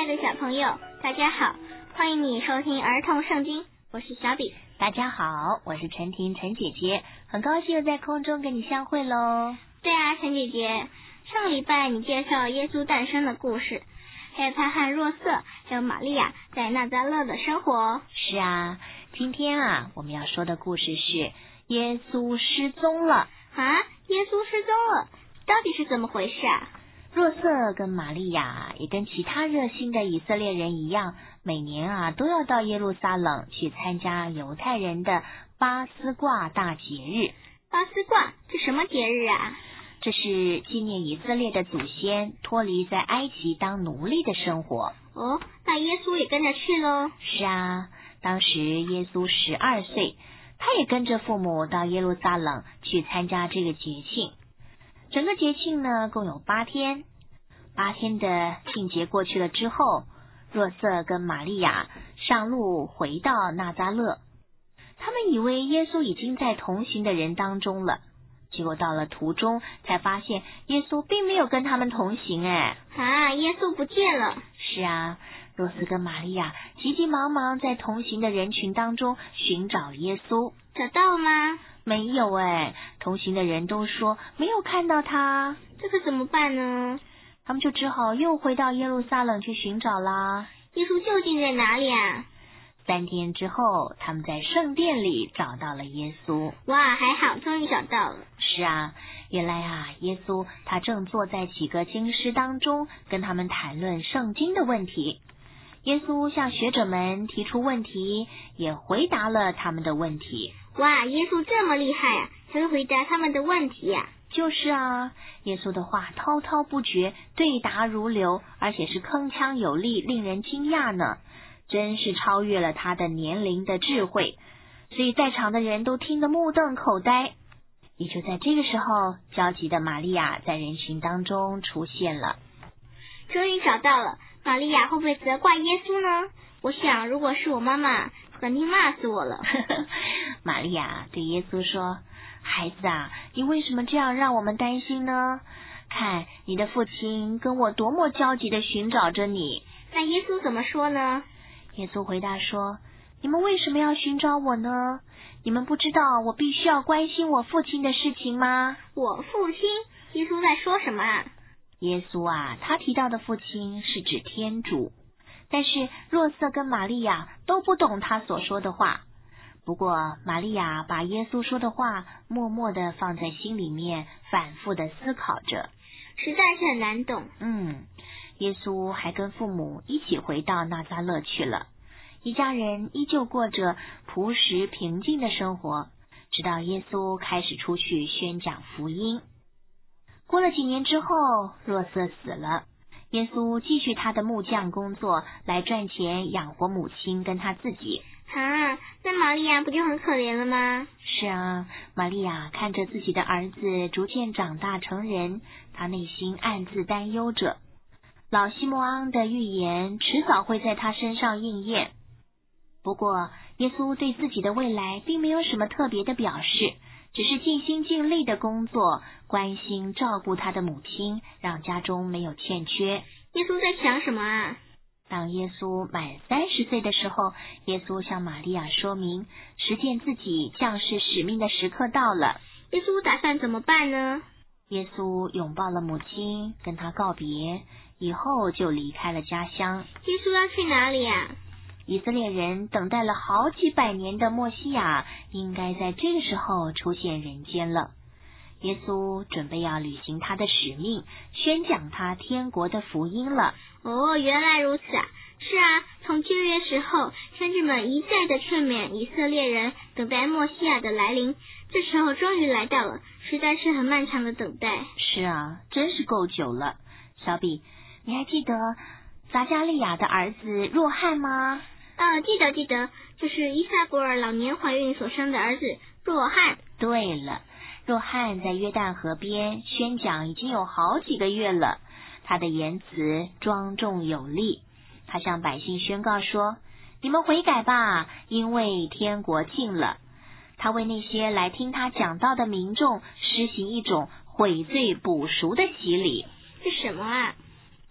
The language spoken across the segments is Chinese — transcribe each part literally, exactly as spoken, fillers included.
爱的小朋友，大家好，欢迎你收听儿童圣经，我是小比。 大家好，我是陈婷陈姐姐，很高兴又在空中跟你相会咯。 对啊，陈姐姐，上礼拜你介绍耶稣诞生的故事，还有他和若瑟还有玛利亚在纳匝勒的生活。 是啊，今天啊我们要说的故事是耶稣失踪了。 啊，耶稣失踪了，到底是怎么回事啊？ 若瑟跟玛利亚也跟其他热心的以色列人一样，每年啊都要到耶路撒冷去参加犹太人的巴斯挂大节日。 巴斯挂是什么节日啊？ 这是纪念以色列的祖先脱离在埃及当奴隶的生活。 哦，那耶稣也跟着去咯？ 是啊，当时耶稣十二岁，他也跟着父母到耶路撒冷去参加这个节庆。整个节庆呢共有八天，八天的庆节过去了之后，若瑟跟玛利亚上路回到纳匝勒。他们以为耶稣已经在同行的人当中了，结果到了途中才发现耶稣并没有跟他们同行。哎， 啊，耶稣不见了。 是啊，若瑟跟玛利亚急急忙忙在同行的人群当中寻找耶稣。 找到了吗？ 没有哎，同行的人都说没有看到他。 这可怎么办呢？ 他们就只好又回到耶路撒冷去寻找啦。 耶稣究竟在哪里啊？ 三天之后，他们在圣殿里找到了耶稣。 哇，还好，终于找到了。 是啊，原来啊，耶稣他正坐在几个经师当中，跟他们谈论圣经的问题。耶稣向学者们提出问题，也回答了他们的问题。 哇，耶稣这么厉害啊，还会回答他们的问题啊？ 就是啊，耶稣的话滔滔不绝，对答如流，而且是铿锵有力，令人惊讶呢，真是超越了他的年龄的智慧，所以在场的人都听得目瞪口呆。也就在这个时候，焦急的玛利亚在人群当中出现了。 终于找到了，玛利亚会不会责怪耶稣呢？我想如果是我妈妈，肯定骂死我了。 玛利亚对耶稣说，孩子啊，你为什么这样让我们担心呢？看你的父亲跟我多么焦急地寻找着你。 那耶稣怎么说呢？ 耶稣回答说，你们为什么要寻找我呢？你们不知道我必须要关心我父亲的事情吗？ 我父亲？耶稣在说什么啊？ 耶稣啊，他提到的父亲是指天主，但是若瑟跟玛利亚都不懂他所说的话。不过玛利亚把耶稣说的话默默地放在心里面，反复地思考着， 实在是很难懂。 嗯，耶稣还跟父母一起回到纳匝勒去了，一家人依旧过着朴实平静的生活，直到耶稣开始出去宣讲福音。过了几年之后，若瑟死了，耶稣继续他的木匠工作，来赚钱养活母亲跟他自己。 啊，那玛利亚不就很可怜了吗？ 是啊，玛利亚看着自己的儿子逐渐长大成人，她内心暗自担忧着。老西摩昂的预言迟早会在他身上应验。不过，耶稣对自己的未来并没有什么特别的表示，只是尽心尽力的工作，关心照顾他的母亲，让家中没有欠缺。 耶稣在想什么啊？ 当耶稣满三十岁的时候，耶稣向玛利亚说明，实践自己将士使命的时刻到了。 耶稣打算怎么办呢？ 耶稣拥抱了母亲，跟她告别，以后就离开了家乡。 耶稣要去哪里啊？ 以色列人等待了好几百年的默西亚，应该在这个时候出现人间了。耶稣准备要履行他的使命，宣讲他天国的福音了。 哦，原来如此啊！是啊，从旧约时候，先知们一再的劝勉以色列人等待默西亚的来临，这时候终于来到了，实在是很漫长的等待。 是啊，真是够久了。小比，你还记得撒加利亚的儿子若翰吗？ 啊，记得记得，就是伊撒伯尔老年怀孕所生的儿子若翰。 对了，若翰在约旦河边宣讲已经有好几个月了，他的言辞庄重有力。他向百姓宣告说，你们悔改吧，因为天国近了。他为那些来听他讲道的民众施行一种悔罪补赎的洗礼。 是什么啊？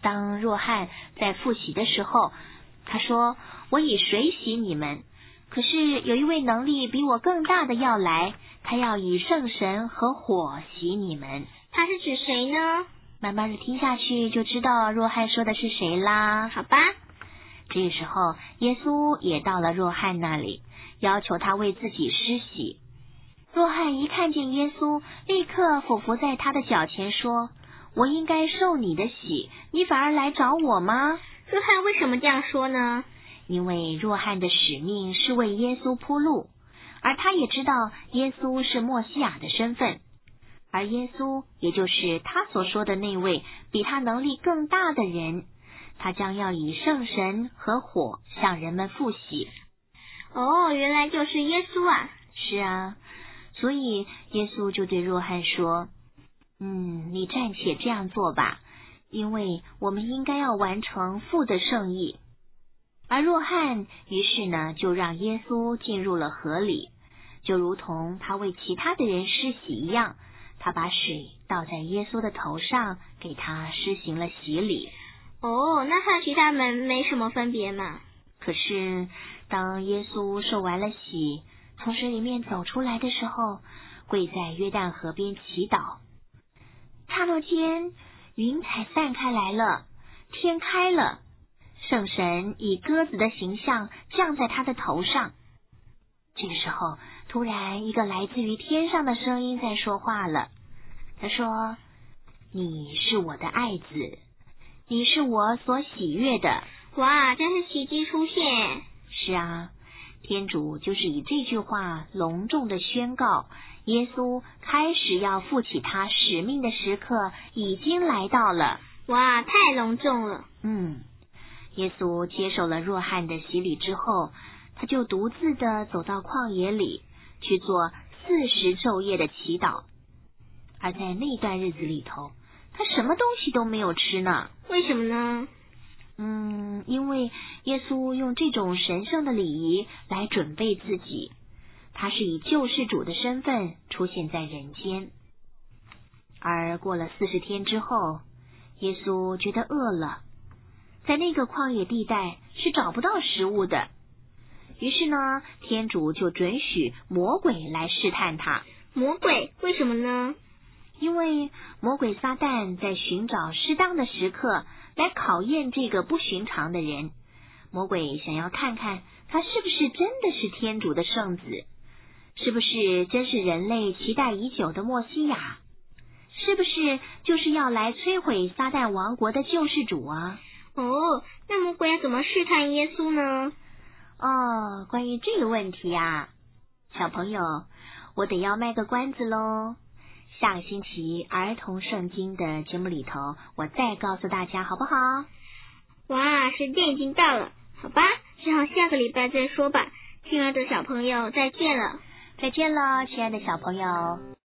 当若翰在复洗的时候，他说：我以水洗你们，可是有一位能力比我更大的要来，他要以圣神和火洗你们。 他是指谁呢？ 慢慢的听下去就知道若翰说的是谁啦。 好吧。 这时候耶稣也到了若翰那里，要求他为自己施洗。若翰一看见耶稣，立刻俯伏在他的脚前说：我应该受你的洗，你反而来找我吗？ 若翰为什么这样说呢？ 因为若翰的使命是为耶稣铺路，而他也知道耶稣是默西亚的身份，而耶稣也就是他所说的那位比他能力更大的人，他将要以圣神和火向人们复洗。 哦，原来就是耶稣啊。 是啊，所以耶稣就对若翰说：嗯，你暂且这样做吧，因为我们应该要完成父的圣意。而若翰于是呢，就让耶稣进入了河里，就如同他为其他的人施洗一样，他把水倒在耶稣的头上，给他施行了洗礼。 哦，那和其他人没什么分别嘛？ 可是当耶稣受完了洗，从水里面走出来的时候，跪在约旦河边祈祷，刹那间云彩散开来了，天开了，圣神以鸽子的形象降在他的头上。这个时候，突然一个来自于天上的声音在说话了。他说：你是我的爱子，你是我所喜悦的。 哇，真是奇迹出现。 是啊，天主就是以这句话隆重的宣告，耶稣开始要负起他使命的时刻已经来到了。 哇，太隆重了。 嗯，耶稣接受了若翰的洗礼之后，他就独自的走到旷野里去做四十昼夜的祈祷。而在那段日子里头，他什么东西都没有吃呢。 为什么呢？ 嗯，因为耶稣用这种神圣的礼仪来准备自己，他是以救世主的身份出现在人间。而过了四十天之后，耶稣觉得饿了，在那个旷野地带是找不到食物的，于是呢，天主就准许魔鬼来试探他。 魔鬼？为什么呢？ 因为魔鬼撒旦在寻找适当的时刻来考验这个不寻常的人。魔鬼想要看看他是不是真的是天主的圣子，是不是真是人类期待已久的默西亚，是不是就是要来摧毁撒旦王国的救世主啊？ 哦，那魔鬼要怎么试探耶稣呢？ 哦，关于这个问题啊，小朋友，我得要卖个关子咯。下个星期儿童圣经的节目里头，我再告诉大家好不好？ 哇，时间已经到了，好吧，只好下个礼拜再说吧。亲爱的小朋友，再见了。 再见了，亲爱的小朋友。